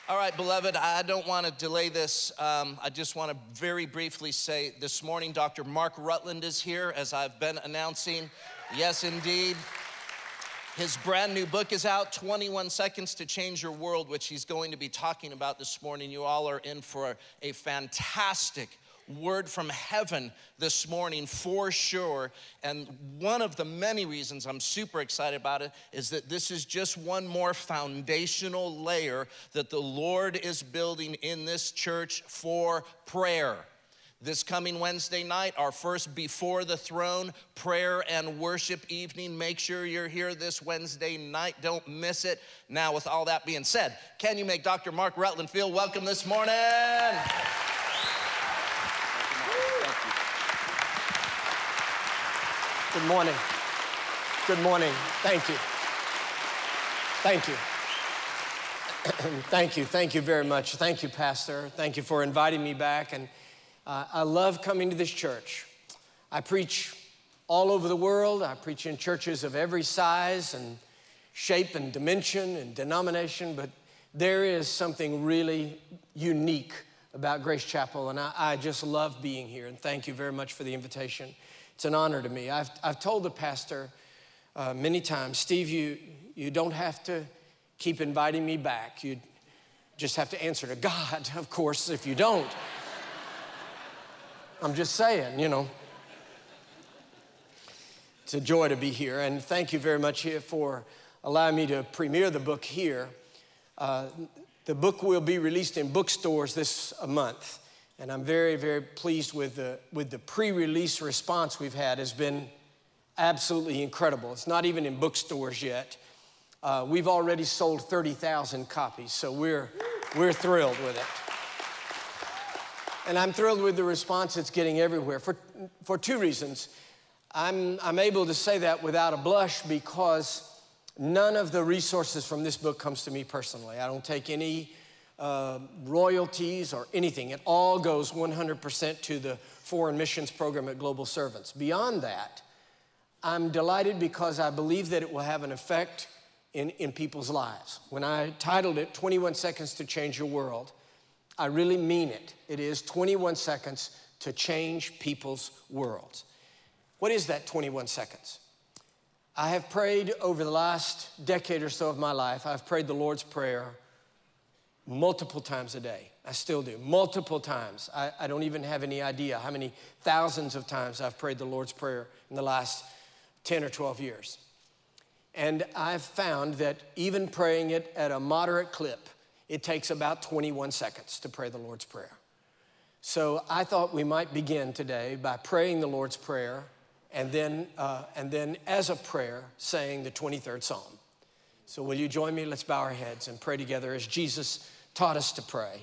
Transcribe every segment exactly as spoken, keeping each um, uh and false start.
All right, beloved, I don't want to delay this. Um, I just want to very briefly say this morning, Doctor Mark Rutland is here, as I've been announcing. Yes, indeed. His brand new book is out, twenty-one Seconds to Change Your World, which he's going to be talking about this morning. You all are in for a fantastic word from heaven this morning for sure. And one of the many reasons I'm super excited about it is that this is just one more foundational layer that the Lord is building in this church for prayer. This coming Wednesday night, our first Before the Throne prayer and worship evening. Make sure you're here this Wednesday night. Don't miss it. Now, with all that being said, can you make Doctor Mark Rutland feel welcome this morning? Good morning. Good morning. Thank you. Thank you. Thank you. Thank you very much. Thank you, Pastor. Thank you for inviting me back. And uh, I love coming to this church. I preach all over the world. I preach in churches of every size and shape and dimension and denomination. But there is something really unique about Grace Chapel. And I, I just love being here. And thank you very much for the invitation. It's an honor to me. I've, I've told the pastor uh, many times, Steve, you, you don't have to keep inviting me back. You just have to answer to God, of course, if you don't. I'm just saying, you know. It's a joy to be here, and thank you very much here for allowing me to premiere the book here. Uh, the book will be released in bookstores this uh, month. And I'm very, very pleased with the, with the pre-release response we've had. Has been absolutely incredible. It's not even in bookstores yet. Uh, we've already sold thirty thousand copies, so we're, we're thrilled with it. And I'm thrilled with the response it's getting everywhere for, for two reasons. I'm, I'm able to say that without a blush because none of the resources from this book comes to me personally. I don't take any Uh, royalties or anything. It all goes one hundred percent to the foreign missions program at Global Servants. Beyond that, I'm delighted because I believe that it will have an effect in, in people's lives. When I titled it twenty-one Seconds to Change Your World, I really mean it. It is twenty-one seconds to change people's worlds. What is that twenty-one seconds? I have prayed over the last decade or so of my life. I've prayed the Lord's Prayer multiple times a day. I still do, multiple times. I, I don't even have any idea how many thousands of times I've prayed the Lord's Prayer in the last ten or twelve years. And I've found that even praying it at a moderate clip, it takes about twenty-one seconds to pray the Lord's Prayer. So I thought we might begin today by praying the Lord's Prayer and then, uh, and then as a prayer, saying the twenty-third Psalm. So will you join me? Let's bow our heads and pray together as Jesus taught us to pray.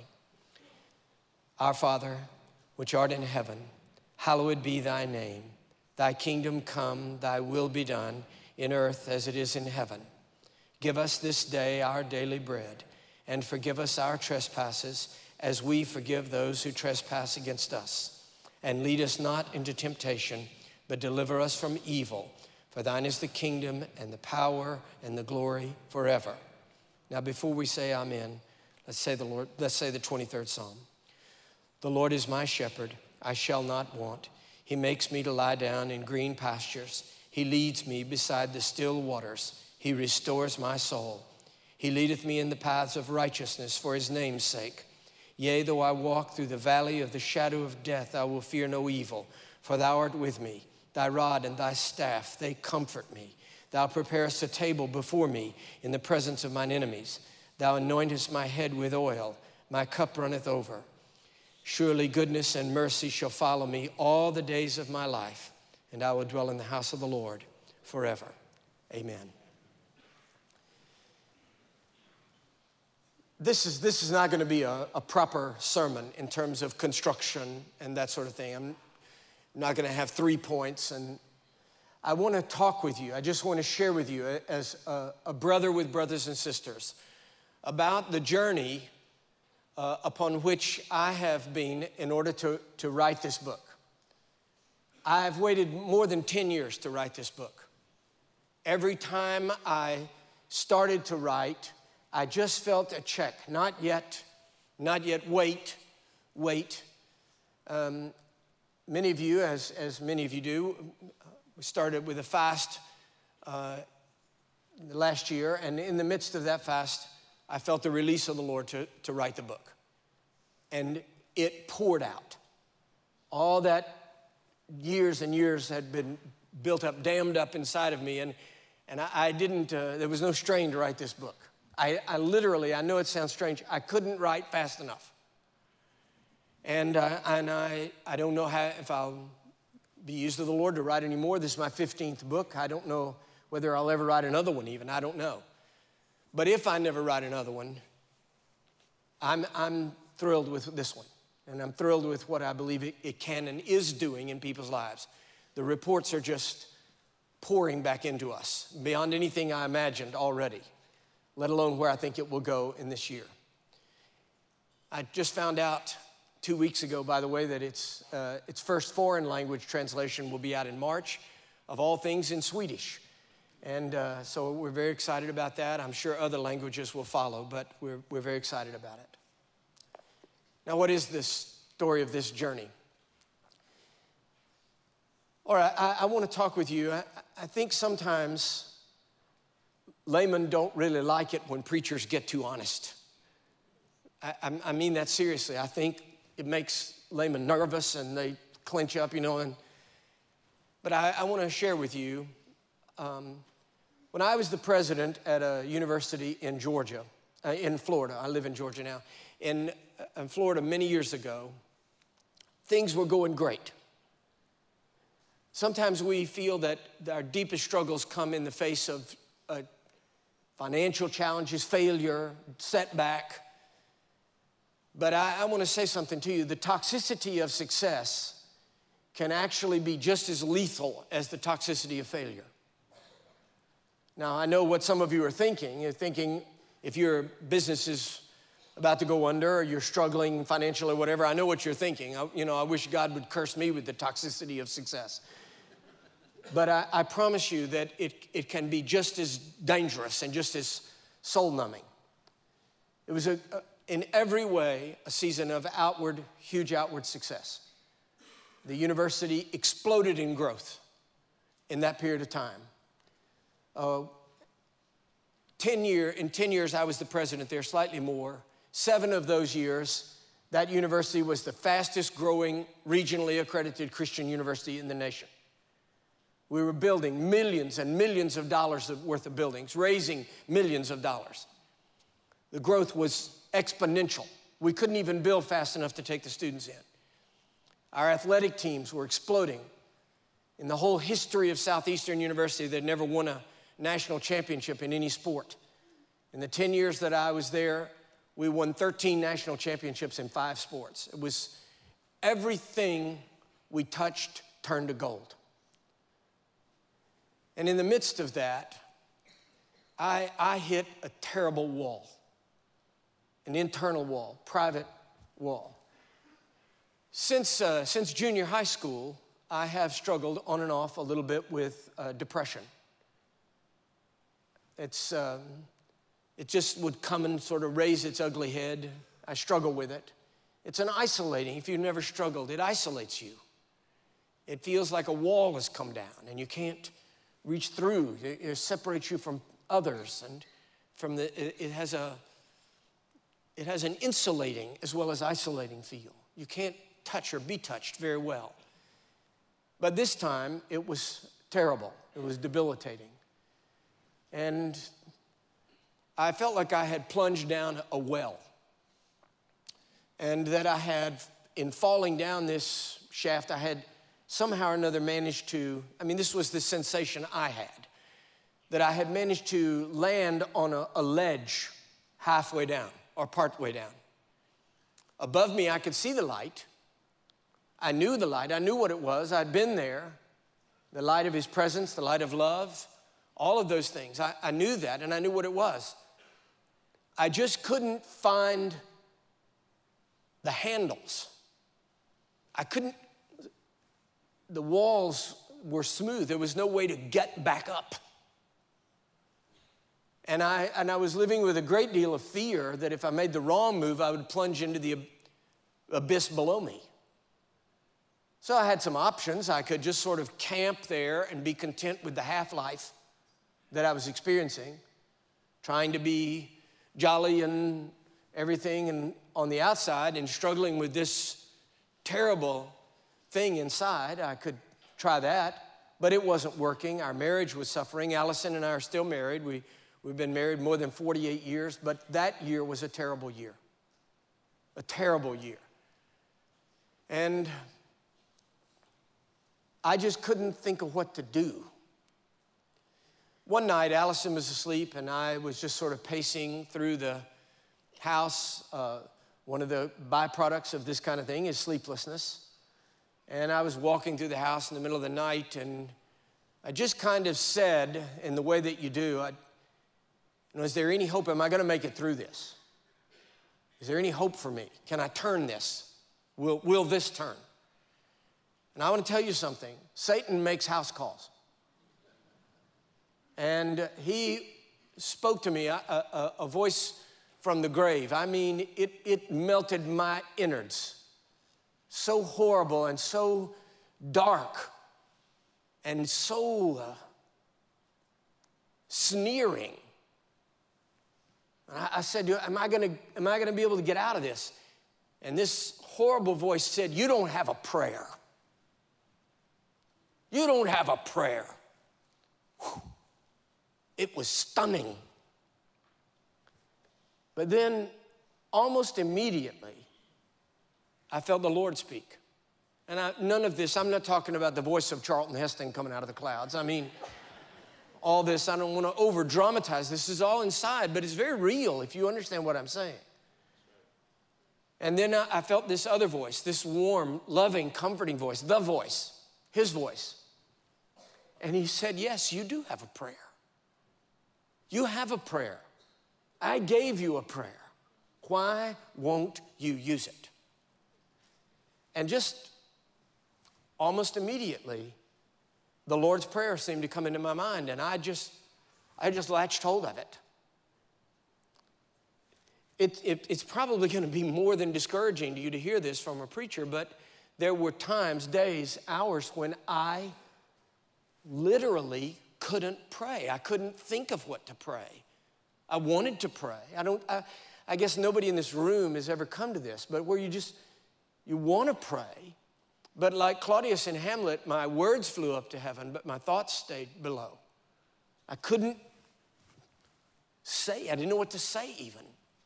Our Father, which art in heaven, hallowed be thy name. Thy kingdom come, thy will be done in earth as it is in heaven. Give us this day our daily bread, and forgive us our trespasses as we forgive those who trespass against us. And lead us not into temptation, but deliver us from evil. For thine is the kingdom and the power and the glory forever. Now, before we say amen, let's say the Lord, let's say the twenty-third Psalm. The Lord is my shepherd, I shall not want. He makes me to lie down in green pastures. He leads me beside the still waters. He restores my soul. He leadeth me in the paths of righteousness for his name's sake. Yea, though I walk through the valley of the shadow of death, I will fear no evil, for thou art with me. Thy rod and thy staff, they comfort me. Thou preparest a table before me in the presence of mine enemies. Thou anointest my head with oil. My cup runneth over. Surely goodness and mercy shall follow me all the days of my life, and I will dwell in the house of the Lord forever. Amen. This is, this is not going to be a, a proper sermon in terms of construction and that sort of thing. I'm not going to have three points, and I want to talk with you. I just want to share with you as a, a brother with brothers and sisters about the journey uh, upon which I have been in order to, to write this book. I've waited more than ten years to write this book. Every time I started to write, I just felt a check. Not yet, not yet, wait, wait. Um, many of you, as, as many of you do, we started with a fast uh, last year, and in the midst of that fast, I felt the release of the Lord to, to write the book. And it poured out. All that years and years had been built up, dammed up inside of me, and, and I, I didn't, uh, there was no strain to write this book. I, I literally, I know it sounds strange, I couldn't write fast enough. And, uh, and I, I don't know how, if I'll be used of the Lord to write anymore. This is my fifteenth book. I don't know whether I'll ever write another one even, I don't know. But if I never write another one, I'm, I'm thrilled with this one. And I'm thrilled with what I believe it, it can and is doing in people's lives. The reports are just pouring back into us beyond anything I imagined already, let alone where I think it will go in this year. I just found out two weeks ago, by the way, that its, uh, its first foreign language translation will be out in March, of all things in Swedish. And uh, so we're very excited about that. I'm sure other languages will follow, but we're, we're very excited about it. Now, what is this story of this journey? All right, I, I want to talk with you. I, I think sometimes laymen don't really like it when preachers get too honest. I, I, I mean that seriously. I think it makes laymen nervous and they clench up, you know. And, but I, I want to share with you, um, when I was the president at a university in Georgia, uh, in Florida, I live in Georgia now, in, in Florida many years ago, things were going great. Sometimes we feel that our deepest struggles come in the face of uh, financial challenges, failure, setback. But I, I want to say something to you. The toxicity of success can actually be just as lethal as the toxicity of failure. Now, I know what some of you are thinking. You're thinking if your business is about to go under or you're struggling financially or whatever, I know what you're thinking. I, you know, I wish God would curse me with the toxicity of success. But I, I promise you that it, it can be just as dangerous and just as soul-numbing. It was, a, a, in every way, a season of outward, huge outward success. The university exploded in growth in that period of time. Uh, ten year, in ten years, I was the president there, slightly more. Seven of those years, that university was the fastest growing regionally accredited Christian university in the nation. We were building millions and millions of dollars worth of buildings, raising millions of dollars. The growth was exponential. We couldn't even build fast enough to take the students in. Our athletic teams were exploding. In the whole history of Southeastern University, they'd never won a national championship in any sport. In the ten years that I was there, we won thirteen national championships in five sports. It was everything we touched turned to gold. And in the midst of that, I, I hit a terrible wall, an internal wall, private wall. Since, uh, since junior high school, I have struggled on and off a little bit with uh, depression. It's, um, it just would come and sort of raise its ugly head. I struggle with it. It's an isolating, if you've never struggled, it isolates you. It feels like a wall has come down and you can't reach through. It, it separates you from others, and from the, it, it has a, it has an insulating as well as isolating feel. You can't touch or be touched very well. But this time, it was terrible. It was debilitating. And I felt like I had plunged down a well, and that I had, in falling down this shaft, I had somehow or another managed to, I mean, this was the sensation I had, that I had managed to land on a, a ledge halfway down or partway down. Above me, I could see the light. I knew the light. I knew what it was. I'd been there. The light of his presence, the light of love, all of those things. I, I knew that, and I knew what it was. I just couldn't find the handles. I couldn't, the walls were smooth. There was no way to get back up. And I, and I was living with a great deal of fear that if I made the wrong move, I would plunge into the abyss below me. So I had some options. I could just sort of camp there and be content with the half-life that I was experiencing, trying to be jolly and everything and on the outside and struggling with this terrible thing inside. I could try that, but it wasn't working. Our marriage was suffering. Allison and I are still married. We, we've been married more than forty-eight years, but that year was a terrible year, a terrible year. And I just couldn't think of what to do. One night, Allison was asleep, and I was just sort of pacing through the house. Uh, one of the byproducts of this kind of thing is sleeplessness. And I was walking through the house in the middle of the night, and I just kind of said, in the way that you do, I, you know, is there any hope? Am I going to make it through this? Is there any hope for me? Can I turn this? Will, will this turn? And I want to tell you something. Satan makes house calls. And he spoke to me, a, a, a voice from the grave. I mean, it, it melted my innards. So horrible and so dark and so uh, sneering. And I, I said, am I gonna, am I gonna be able to get out of this? And this horrible voice said, you don't have a prayer. You don't have a prayer. Whew. It was stunning. But then, almost immediately, I felt the Lord speak. And I, none of this, I'm not talking about the voice of Charlton Heston coming out of the clouds. I mean, all this, I don't want to over dramatize. This is all inside, but it's very real if you understand what I'm saying. And then I, I felt this other voice, this warm, loving, comforting voice, the voice, his voice. And he said, yes, you do have a prayer. You have a prayer. I gave you a prayer. Why won't you use it? And just almost immediately, the Lord's Prayer seemed to come into my mind, and I just, I just latched hold of it. It, it it's probably going to be more than discouraging to you to hear this from a preacher, but there were times, days, hours when I literally couldn't pray. I couldn't think of what to pray. I wanted to pray. I don't. I, I guess nobody in this room has ever come to this, but where you just, you want to pray, but like Claudius in Hamlet, my words flew up to heaven, but my thoughts stayed below. I couldn't say, I didn't know what to say even.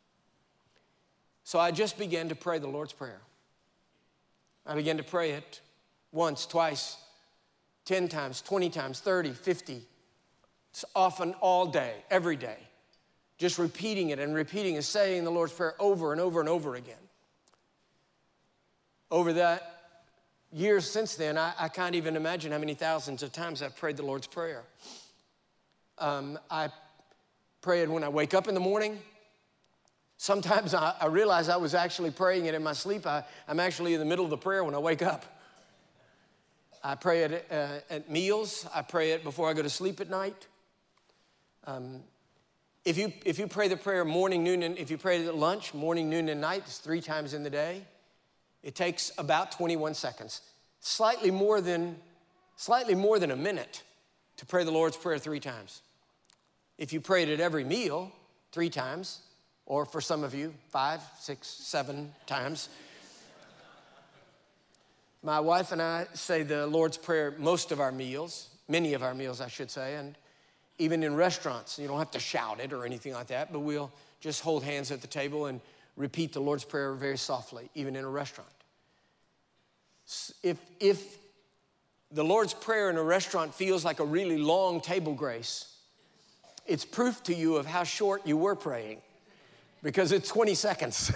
So I just began to pray the Lord's Prayer. I began to pray it once, twice, ten times, twenty times, thirty, fifty. It's often all day, every day. Just repeating it and repeating and saying the Lord's Prayer over and over and over again. Over that years since then, I, I can't even imagine how many thousands of times I've prayed the Lord's Prayer. Um, I pray it when I wake up in the morning. Sometimes I, I realize I was actually praying it in my sleep. I, I'm actually in the middle of the prayer when I wake up. I pray it uh, at meals. I pray it before I go to sleep at night. Um, if you, if you pray the prayer morning, noon, and if you pray it at lunch, morning, noon, and night, it's three times in the day. It takes about twenty-one seconds, slightly more than, slightly more than a minute to pray the Lord's Prayer three times. If you prayed at every meal three times, or for some of you, five, six, seven times. My wife and I say the Lord's Prayer most of our meals, many of our meals, I should say, and even in restaurants. You don't have to shout it or anything like that, but we'll just hold hands at the table and repeat the Lord's Prayer very softly, even in a restaurant. If, if the Lord's Prayer in a restaurant feels like a really long table grace, it's proof to you of how short you were praying, because it's twenty seconds.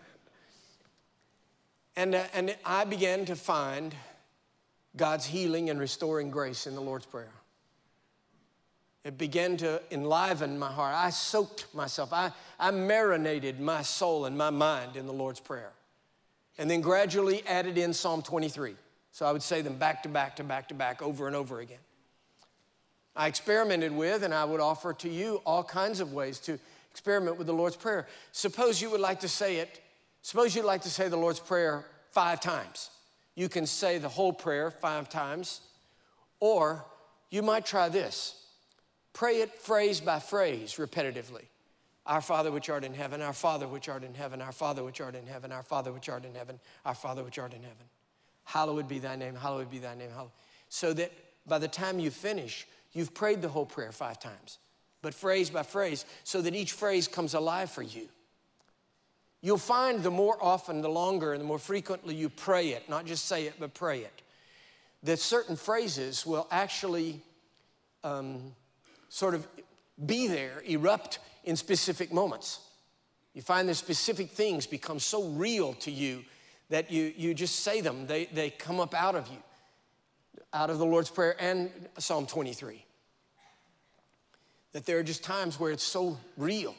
and, uh, and I began to find God's healing and restoring grace in the Lord's Prayer. It began to enliven my heart. I soaked myself. I, I marinated my soul and my mind in the Lord's Prayer. And then gradually added in Psalm twenty-three. So I would say them back to back to back to back over and over again. I experimented with, and I would offer to you all kinds of ways to experiment with the Lord's Prayer. Suppose you would like to say it, suppose you'd like to say the Lord's Prayer five times. You can say the whole prayer five times, or you might try this. Pray it phrase by phrase repetitively. Our Father which art in heaven, our Father which art in heaven, our Father which art in heaven, our Father which art in heaven, our Father which art in heaven. Hallowed be thy name, hallowed be thy name. Hallowed. So that by the time you finish, you've prayed the whole prayer five times, but phrase by phrase, so that each phrase comes alive for you. You'll find the more often, the longer, and the more frequently you pray it, not just say it, but pray it, that certain phrases will actually um, sort of be there, erupt in specific moments. You find that specific things become so real to you that you, you just say them. They, they come up out of you, out of the Lord's Prayer and Psalm twenty-three. That there are just times where it's so real.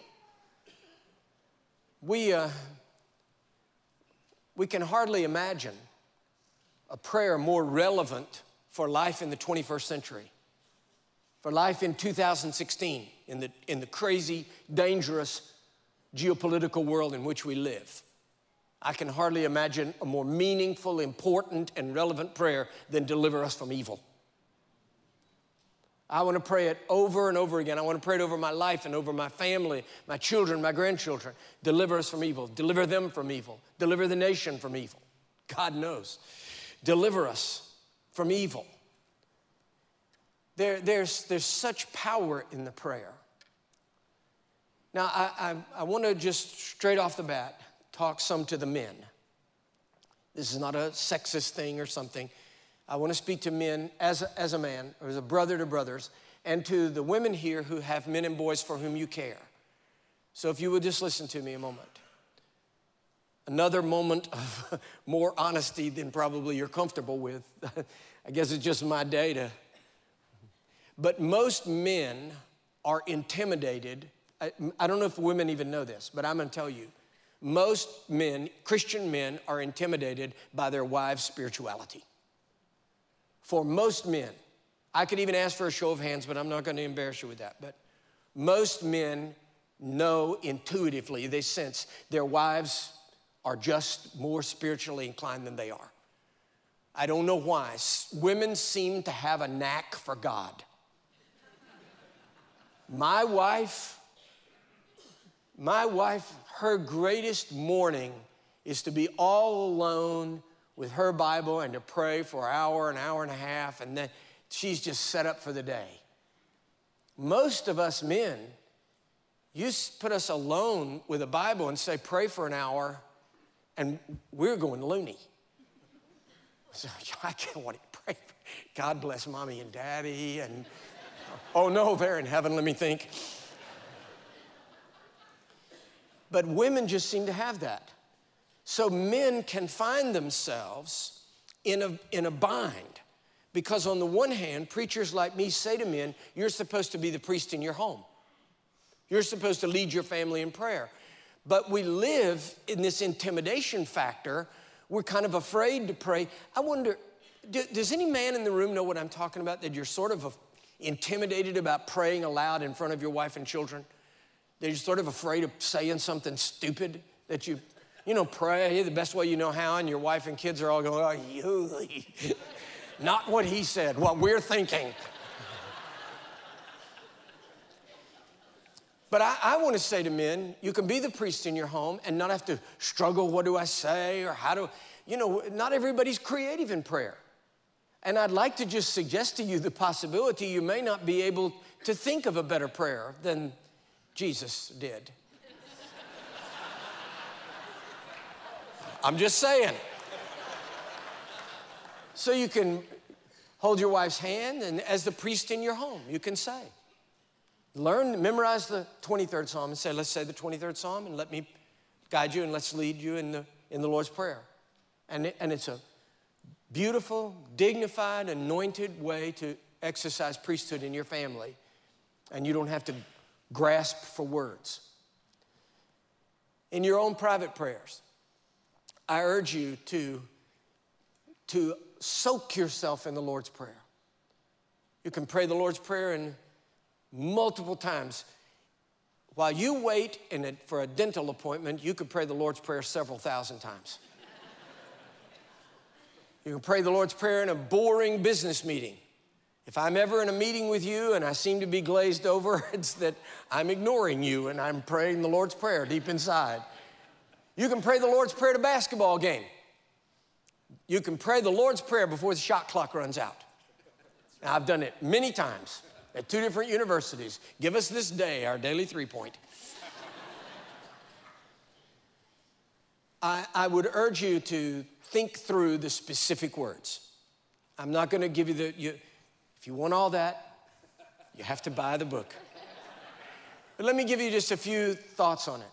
We, uh, we can hardly imagine a prayer more relevant for life in the twenty-first century, for life in two thousand sixteen, in the, in the crazy, dangerous geopolitical world in which we live. I can hardly imagine a more meaningful, important, and relevant prayer than deliver us from evil. I want to pray it over and over again. I want to pray it over my life and over my family, my children, my grandchildren. Deliver us from evil. Deliver them from evil. Deliver the nation from evil. God knows. Deliver us from evil. There, there's, there's such power in the prayer. Now, I, I, I want to just straight off the bat talk some to the men. This is not a sexist thing or something. I want to speak to men as a, as a man, or as a brother to brothers, and to the women here who have men and boys for whom you care. So if you would just listen to me a moment. Another moment of more honesty than probably you're comfortable with. I guess it's just my day to. But most men are intimidated. I, I don't know if women even know this, but I'm going to tell you. Most men, Christian men, are intimidated by their wives' spirituality. For most men, I could even ask for a show of hands, but I'm not going to embarrass you with that. But most men know intuitively, they sense their wives are just more spiritually inclined than they are. I don't know why. Women seem to have a knack for God. My wife, my wife, her greatest morning is to be all alone with her Bible and to pray for an hour, an hour and a half, and then she's just set up for the day. Most of us men, you put us alone with a Bible and say, pray for an hour, and we're going loony. So I can't want to pray. God bless mommy and daddy, and oh no, they're in heaven, let me think. But women just seem to have that. So men can find themselves in a, in a bind. Because on the one hand, preachers like me say to men, you're supposed to be the priest in your home. You're supposed to lead your family in prayer. But we live in this intimidation factor. We're kind of afraid to pray. I wonder, do, does any man in the room know what I'm talking about? That you're sort of intimidated about praying aloud in front of your wife and children? That you're sort of afraid of saying something stupid? That you, you know, pray the best way you know how, and your wife and kids are all going, oh, you. Not what he said, what we're thinking. But I, I want to say to men, you can be the priest in your home and not have to struggle, what do I say, or how do, you know, not everybody's creative in prayer. And I'd like to just suggest to you the possibility you may not be able to think of a better prayer than Jesus did. I'm just saying. So you can hold your wife's hand, and as the priest in your home, you can say. Learn, memorize the twenty-third Psalm and say, let's say the twenty-third Psalm, and let me guide you, and let's lead you in the, in the Lord's Prayer. And, it, and it's a beautiful, dignified, anointed way to exercise priesthood in your family. And you don't have to grasp for words. In your own private prayers, I urge you to, to soak yourself in the Lord's Prayer. You can pray the Lord's Prayer in multiple times. While you wait in a, for a dental appointment, you could pray the Lord's Prayer several thousand times. You can pray the Lord's Prayer in a boring business meeting. If I'm ever in a meeting with you and I seem to be glazed over, it's that I'm ignoring you and I'm praying the Lord's Prayer deep inside. You can pray the Lord's Prayer at a basketball game. You can pray the Lord's Prayer before the shot clock runs out. Now, I've done it many times at two different universities. Give us this day our daily three-point. I, I would urge you to think through the specific words. I'm not going to give you the, you, if you want all that, you have to buy the book. But let me give you just a few thoughts on it.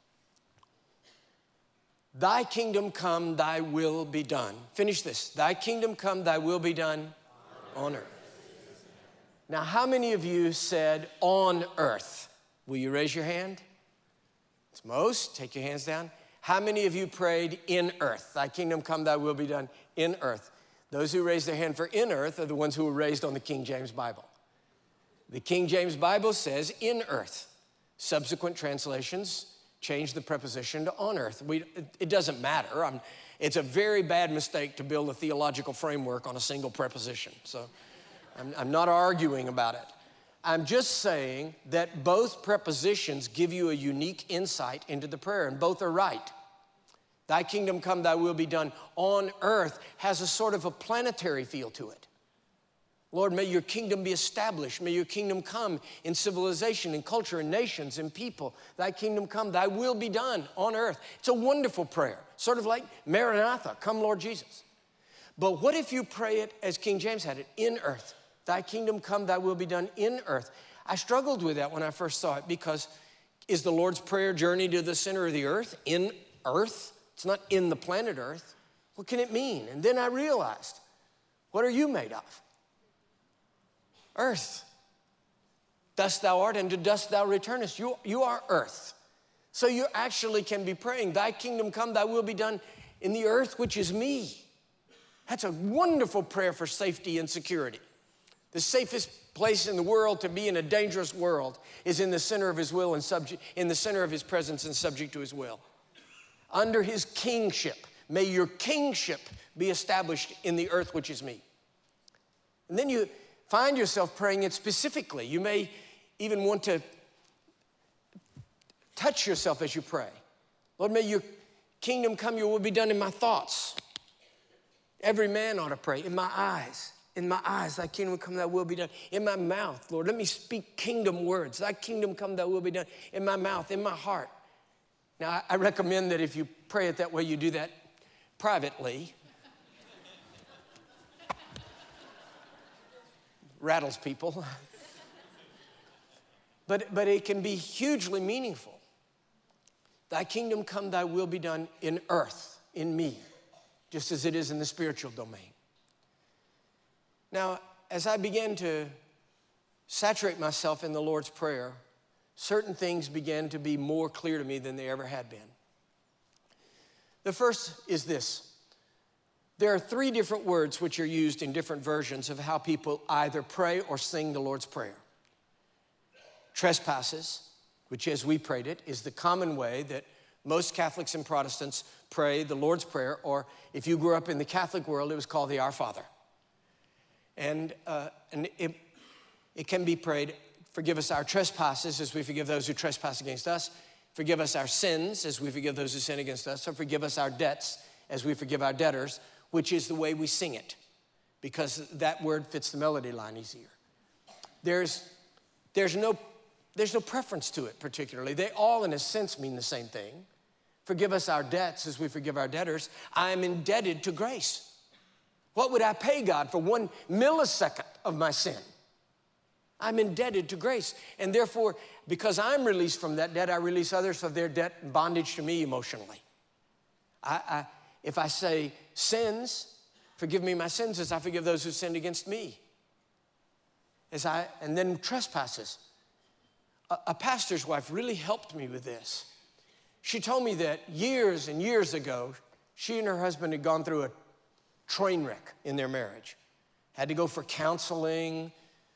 Thy kingdom come, thy will be done. Finish this. Thy kingdom come, thy will be done on earth. Now, how many of you said on earth? Will you raise your hand? It's most. Take your hands down. How many of you prayed in earth? Thy kingdom come, thy will be done in earth. Those who raised their hand for in earth are the ones who were raised on the King James Bible. The King James Bible says in earth. Subsequent translations change the preposition to on earth. We, it doesn't matter. I'm, it's a very bad mistake to build a theological framework on a single preposition. So I'm, I'm not arguing about it. I'm just saying that both prepositions give you a unique insight into the prayer, and both are right. Thy kingdom come, thy will be done on earth has a sort of a planetary feel to it. Lord, may your kingdom be established. May your kingdom come in civilization, in culture, in nations, in people. Thy kingdom come, thy will be done on earth. It's a wonderful prayer, sort of like Maranatha, come Lord Jesus. But what if you pray it as King James had it, in earth? Thy kingdom come, thy will be done in earth. I struggled with that when I first saw it because is the Lord's Prayer journey to the center of the earth, in earth? It's not in the planet Earth. What can it mean? And then I realized, what are you made of? Earth. Dust thou art, and to dust thou returnest. You, you are earth. So you actually can be praying, thy kingdom come, thy will be done in the earth, which is me. That's a wonderful prayer for safety and security. The safest place in the world to be in a dangerous world is in the center of his will and subject, in the center of his presence and subject to his will. Under his kingship, may your kingship be established in the earth, which is me. And then you find yourself praying it specifically. You may even want to touch yourself as you pray. Lord, may your kingdom come, your will be done in my thoughts. Every man ought to pray, in my eyes. In my eyes, thy kingdom come, thy will be done. In my mouth, Lord, let me speak kingdom words. Thy kingdom come, thy will be done. In my mouth, in my heart. Now, I recommend that if you pray it that way, you do that privately. Rattles people. But, but it can be hugely meaningful. Thy kingdom come, thy will be done in earth, in me, just as it is in the spiritual domain. Now, as I began to saturate myself in the Lord's Prayer, certain things began to be more clear to me than they ever had been. The first is this. There are three different words which are used in different versions of how people either pray or sing the Lord's Prayer. Trespasses, which as we prayed it, is the common way that most Catholics and Protestants pray the Lord's Prayer, or if you grew up in the Catholic world, it was called the Our Father. And, uh, and it, it can be prayed, forgive us our trespasses as we forgive those who trespass against us. Forgive us our sins as we forgive those who sin against us. Or forgive us our debts as we forgive our debtors, which is the way we sing it, because that word fits the melody line easier. There's, there's, no, there's no preference to it particularly. They all, in a sense, mean the same thing. Forgive us our debts as we forgive our debtors. I am indebted to grace. What would I pay God for one millisecond of my sin? I'm indebted to grace. And therefore, because I'm released from that debt, I release others of their debt and bondage to me emotionally. I, I, if I say sins, forgive me my sins as I forgive those who sinned against me. As I, and then trespasses. A, a pastor's wife really helped me with this. She told me that years and years ago, she and her husband had gone through a train wreck in their marriage. Had to go for counseling,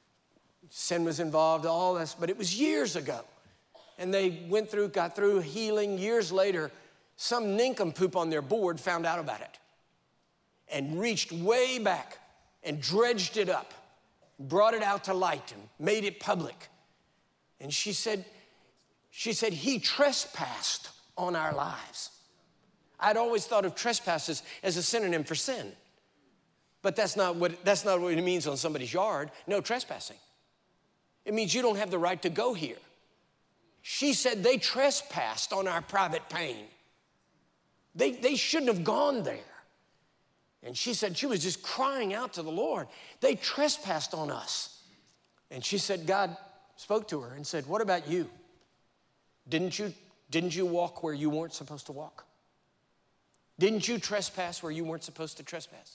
sin was involved, all this, but it was years ago. And they went through, got through healing. Years later, some nincompoop on their board found out about it and reached way back and dredged it up, brought it out to light and made it public. And she said, she said, he trespassed on our lives. I'd always thought of trespasses as a synonym for sin. But that's not what, that's not what it means on somebody's yard. No, trespassing. It means you don't have the right to go here. She said they trespassed on our private pain. They, they shouldn't have gone there. And she said she was just crying out to the Lord. They trespassed on us. And she said God spoke to her and said, what about you? Didn't you, didn't you walk where you weren't supposed to walk? Didn't you trespass where you weren't supposed to trespass?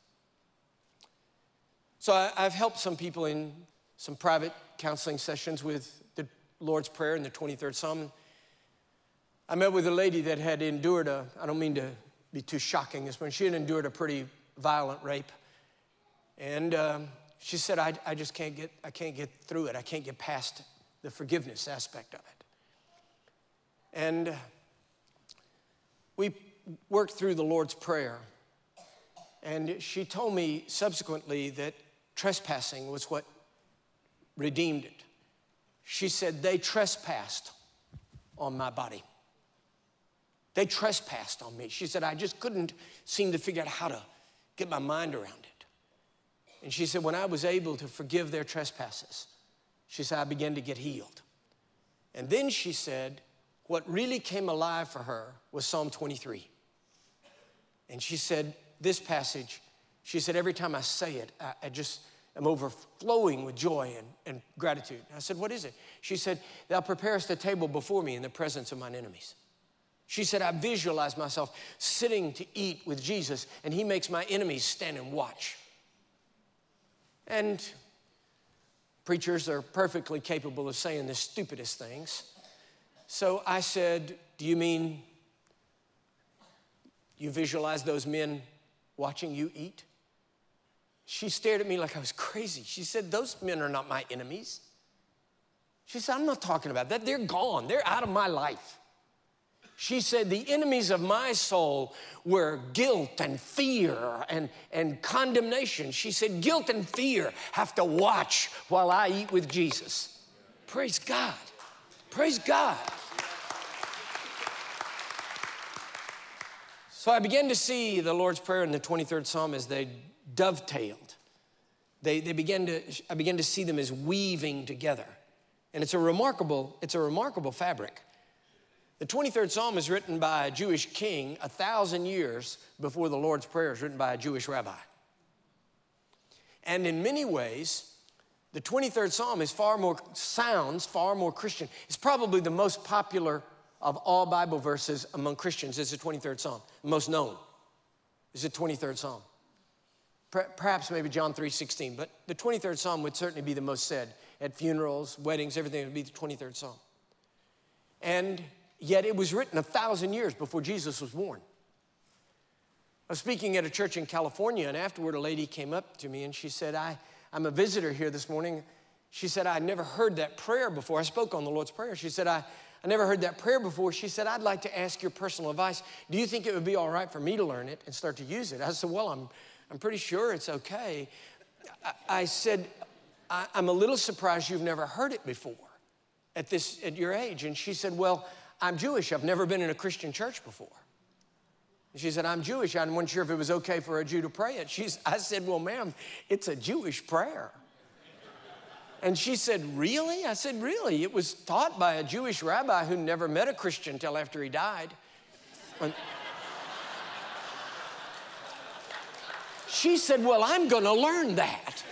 So I, I've helped some people in some private counseling sessions with the Lord's Prayer and the twenty-third Psalm. I met with a lady that had endured a, I don't mean to be too shocking this morning, she had endured a pretty violent rape. And um, she said, I, I just can't get, I can't get through it. I can't get past the forgiveness aspect of it. And we worked through the Lord's Prayer. And she told me subsequently that trespassing was what redeemed it. She said, they trespassed on my body. They trespassed on me. She said, I just couldn't seem to figure out how to get my mind around it. And she said, when I was able to forgive their trespasses, she said, I began to get healed. And then she said, what really came alive for her was Psalm twenty-three. And she said, this passage, she said, every time I say it, I, I just am overflowing with joy and, and gratitude. I said, what is it? She said, thou preparest a table before me in the presence of mine enemies. She said, I visualize myself sitting to eat with Jesus, and he makes my enemies stand and watch. And preachers are perfectly capable of saying the stupidest things. So I said, do you mean you visualize those men watching you eat? She stared at me like I was crazy. She said, those men are not my enemies. She said, I'm not talking about that. They're gone. They're out of my life. She said, the enemies of my soul were guilt and fear and, and condemnation. She said, guilt and fear have to watch while I eat with Jesus. Praise God. Praise God. So I began to see the Lord's Prayer and the twenty-third Psalm as they dovetailed. They, they began to, I began to see them as weaving together. And it's a remarkable, it's a remarkable fabric. The twenty-third Psalm is written by a Jewish king a thousand years before the Lord's Prayer is written by a Jewish rabbi. And in many ways, the twenty-third Psalm is far more, sounds far more Christian. It's probably the most popular of all Bible verses among Christians is the twenty-third Psalm. The most known is the twenty-third Psalm. Perhaps maybe John three sixteen, but the twenty-third Psalm would certainly be the most said at funerals, weddings, everything would be the twenty-third Psalm. And yet it was written a thousand years before Jesus was born. I was speaking at a church in California, and afterward a lady came up to me and she said, I, I'm a visitor here this morning. She said, I never heard that prayer before. I spoke on the Lord's Prayer. She said, I, I never heard that prayer before. She said, I'd like to ask your personal advice. Do you think it would be all right for me to learn it and start to use it? I said, well, I'm, I'm pretty sure it's okay. I, I said, I, I'm a little surprised you've never heard it before at, this, at your age. And she said, well, I'm Jewish. I've never been in a Christian church before. And she said, I'm Jewish. I wasn't sure if it was okay for a Jew to pray it. She's, I said, well, ma'am, it's a Jewish prayer. And she said, really? I said, really? It was taught by a Jewish rabbi who never met a Christian until after he died. And she said, well, I'm going to learn that.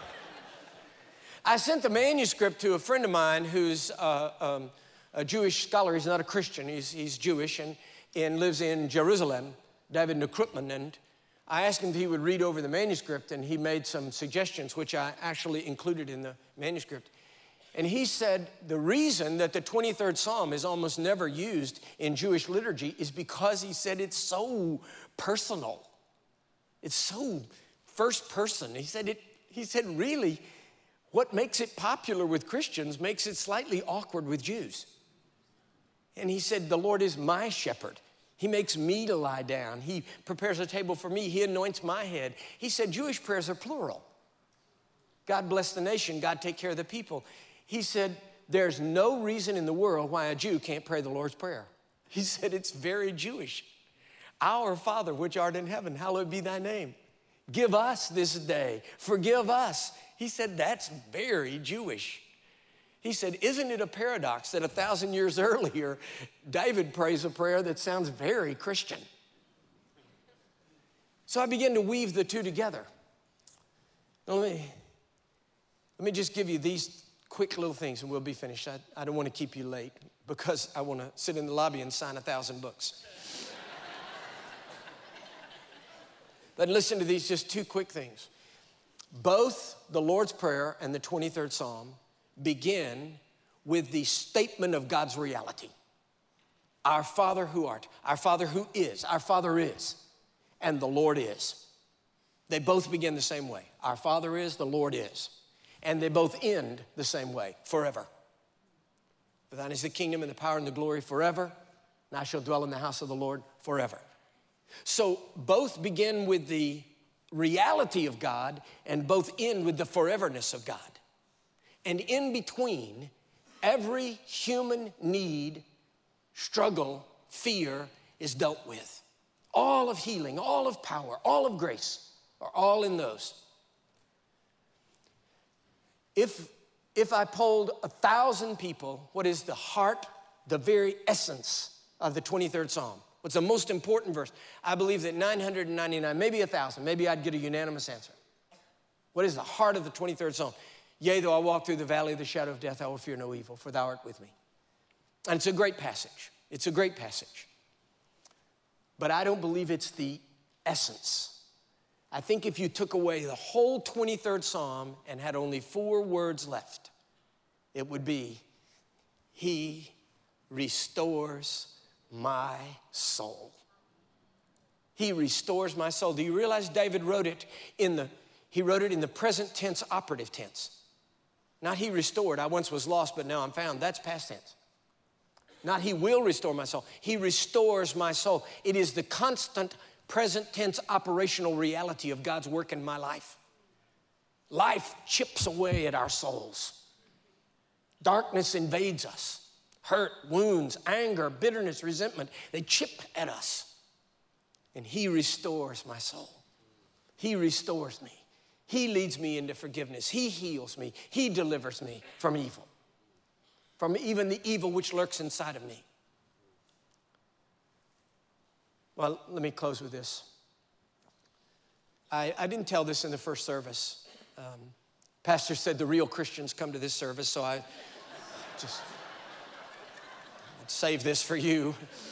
I sent the manuscript to a friend of mine who's uh, um, a Jewish scholar. He's not a Christian. He's, he's Jewish and, and lives in Jerusalem, David Nekrutman. And I asked him if he would read over the manuscript, and he made some suggestions, which I actually included in the manuscript. And he said the reason that the twenty-third Psalm is almost never used in Jewish liturgy is because he said it's so personal. It's so first person. He said, it, he said really, what makes it popular with Christians makes it slightly awkward with Jews. And he said, the Lord is my shepherd. He makes me to lie down. He prepares a table for me. He anoints my head. He said Jewish prayers are plural. God bless the nation. God take care of the people. He said there's no reason in the world why a Jew can't pray the Lord's Prayer. He said it's very Jewish. Our Father, which art in heaven, hallowed be thy name. Give us this day. Forgive us. He said that's very Jewish. He said, isn't it a paradox that a thousand years earlier, David prays a prayer that sounds very Christian? So I began to weave the two together. Now let me, let me just give you these quick little things and we'll be finished. I, I don't want to keep you late because I want to sit in the lobby and sign a thousand books. But listen to these, just two quick things. Both the Lord's Prayer and the twenty-third Psalm begin with the statement of God's reality. Our Father who art, our Father who is, our Father is, and the Lord is. They both begin the same way. Our Father is, the Lord is. And they both end the same way, forever. For thine is the kingdom and the power and the glory forever, and I shall dwell in the house of the Lord forever. So both begin with the reality of God and both end with the foreverness of God. And in between, every human need, struggle, fear is dealt with. All of healing, all of power, all of grace are all in those. If, if I polled a thousand people, what is the heart, the very essence of the twenty-third Psalm? What's the most important verse? I believe that nine hundred ninety-nine, maybe a thousand, maybe I'd get a unanimous answer. What is the heart of the twenty-third Psalm? Yea, though I walk through the valley of the shadow of death, I will fear no evil, for thou art with me. And it's a great passage. It's a great passage. But I don't believe it's the essence. I think if you took away the whole twenty-third Psalm and had only four words left, it would be, He restores my soul. He restores my soul. Do you realize David wrote it in the, he wrote it in the present tense, operative tense. Not he restored, I once was lost, but now I'm found. That's past tense. Not he will restore my soul. He restores my soul. It is the constant present tense operational reality of God's work in my life. Life chips away at our souls. Darkness invades us. Hurt, wounds, anger, bitterness, resentment, they chip at us. And he restores my soul. He restores me. He leads me into forgiveness. He heals me. He delivers me from evil, from even the evil which lurks inside of me. Well, let me close with this. I, I didn't tell this in the first service. Um, Pastor said the real Christians come to this service, so I just save this for you.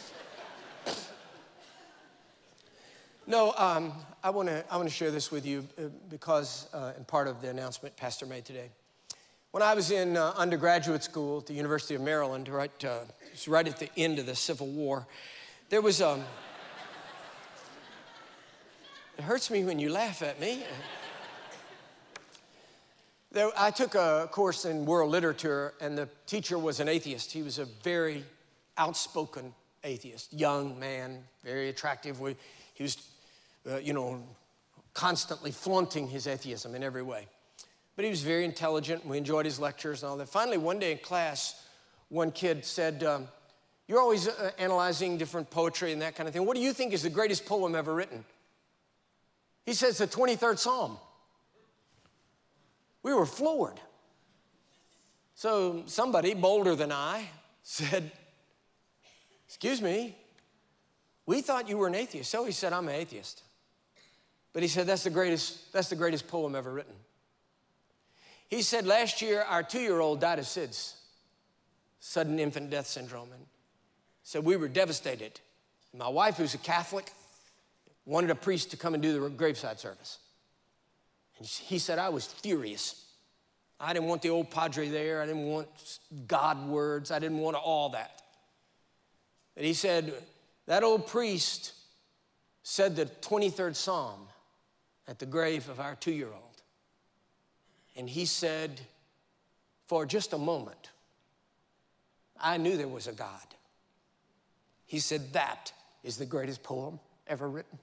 No, um, I want to I want to share this with you because, uh, and part of the announcement Pastor made today. When I was in uh, undergraduate school at the University of Maryland, right, uh, it was right at the end of the Civil War, there was um, it hurts me when you laugh at me. There, I took a course in world literature, and the teacher was an atheist. He was a very outspoken atheist, young man, very attractive. He was, uh, you know, constantly flaunting his atheism in every way. But he was very intelligent. We enjoyed his lectures and all that. Finally, one day in class, one kid said, um, you're always uh, analyzing different poetry and that kind of thing. What do you think is the greatest poem ever written? He says the twenty-third Psalm. We were floored. So somebody bolder than I said, excuse me, we thought you were an atheist. So he said, I'm an atheist. But he said, that's the greatest, that's the greatest poem ever written. He said, last year, our two-year-old died of S I D S, sudden infant death syndrome. And said, we were devastated. My wife, who's a Catholic, wanted a priest to come and do the graveside service. And he said, I was furious. I didn't want the old padre there. I didn't want God words. I didn't want all that. And he said, that old priest said the twenty-third Psalm at the grave of our two-year-old. And he said, for just a moment, I knew there was a God. He said, that is the greatest poem ever written.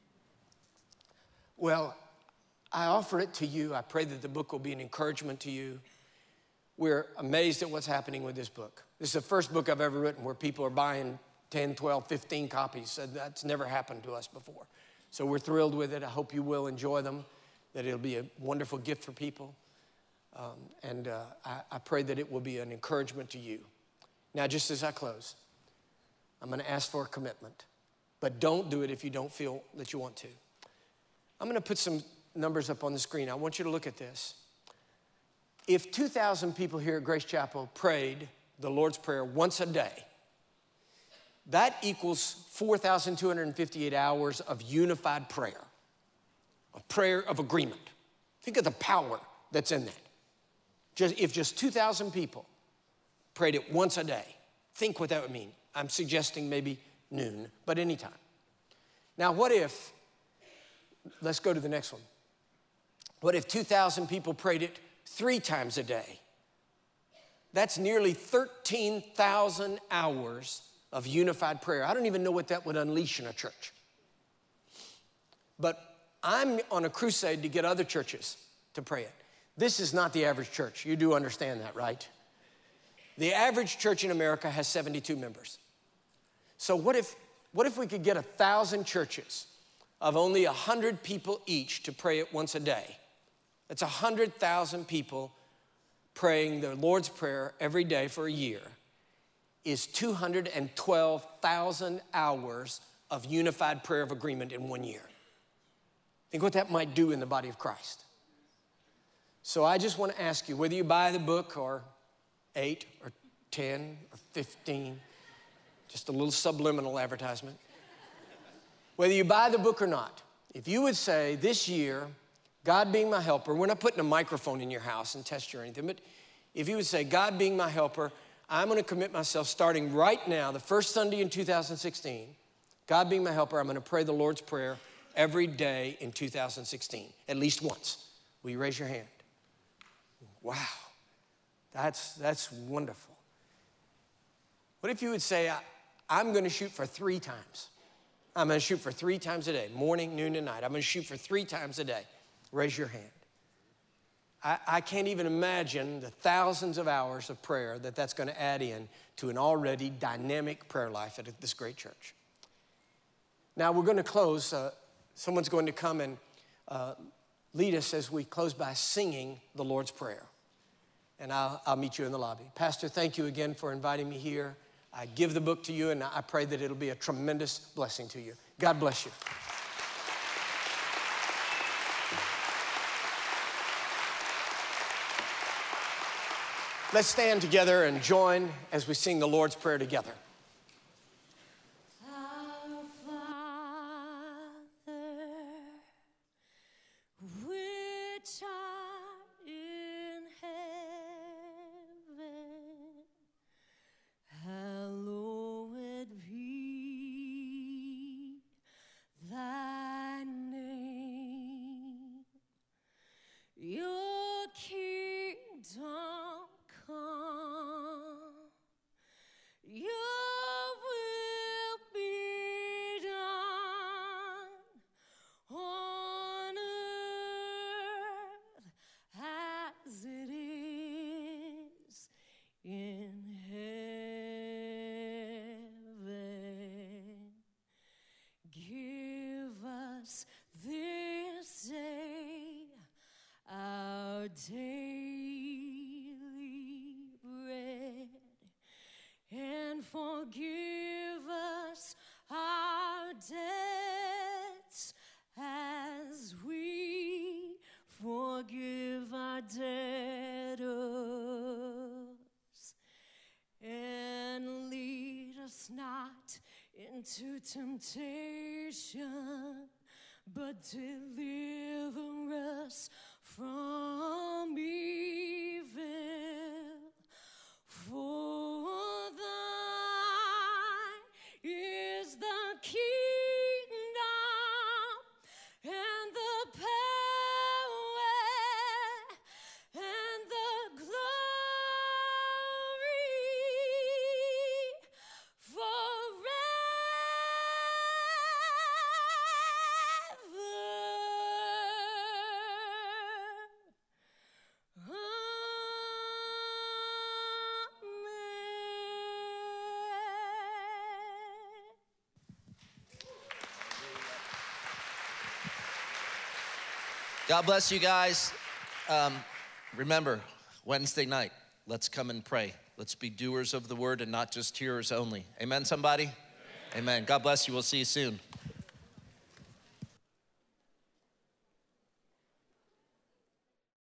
Well, I offer it to you. I pray that the book will be an encouragement to you. We're amazed at what's happening with this book. This is the first book I've ever written where people are buying ten, twelve, fifteen copies. That's never happened to us before. So we're thrilled with it. I hope you will enjoy them, that it'll be a wonderful gift for people. Um, and uh, I, I pray that it will be an encouragement to you. Now, just as I close, I'm going to ask for a commitment. But don't do it if you don't feel that you want to. I'm going to put some numbers up on the screen. I want you to look at this. If two thousand people here at Grace Chapel prayed the Lord's Prayer once a day, that equals four thousand two hundred fifty-eight hours of unified prayer, a prayer of agreement. Think of the power that's in that. Just, if just two thousand people prayed it once a day, think what that would mean. I'm suggesting maybe noon, but anytime. Now, what if, let's go to the next one. What if two thousand people prayed it three times a day? That's nearly thirteen thousand hours of unified prayer. I don't even know what that would unleash in a church. But I'm on a crusade to get other churches to pray it. This is not the average church. You do understand that, right? The average church in America has seventy-two members. So what if, what if we could get a thousand churches of only one hundred people each to pray it once a day? That's one hundred thousand people praying the Lord's Prayer every day for a year. Is two hundred twelve thousand hours of unified prayer of agreement in one year. Think what that might do in the body of Christ. So I just want to ask you, whether you buy the book or eight or ten or fifteen, just a little subliminal advertisement. Whether you buy the book or not, if you would say this year, God being my helper, we're not putting a microphone in your house and test you or anything, but if you would say, God being my helper, I'm going to commit myself starting right now, the first Sunday in two thousand sixteen, God being my helper, I'm going to pray the Lord's Prayer every day in two thousand sixteen, at least once. Will you raise your hand? Wow, that's, that's wonderful. What if you would say, I, I'm going to shoot for three times. I'm going to shoot for three times a day, morning, noon, and night. I'm going to shoot for three times a day. Raise your hand. I, I can't even imagine the thousands of hours of prayer that that's going to add in to an already dynamic prayer life at this great church. Now, we're going to close. Uh, someone's going to come and uh, lead us as we close by singing the Lord's Prayer. And I'll, I'll meet you in the lobby. Pastor, thank you again for inviting me here. I give the book to you, and I pray that it'll be a tremendous blessing to you. God bless you. Let's stand together and join as we sing the Lord's Prayer together. Our Father, which art in heaven, hallowed be thy name. Your kingdom come, your will be done on earth as it is in heaven. Give us this day our daily bread, and forgive us our debts as we forgive our debtors. And lead us not into temptation, but deliver us from evil. For thine is the kingdom and the power God bless you guys. Um, remember, Wednesday night, let's come and pray. Let's be doers of the word and not just hearers only. Amen, somebody? Amen. Amen. God bless you. We'll see you soon.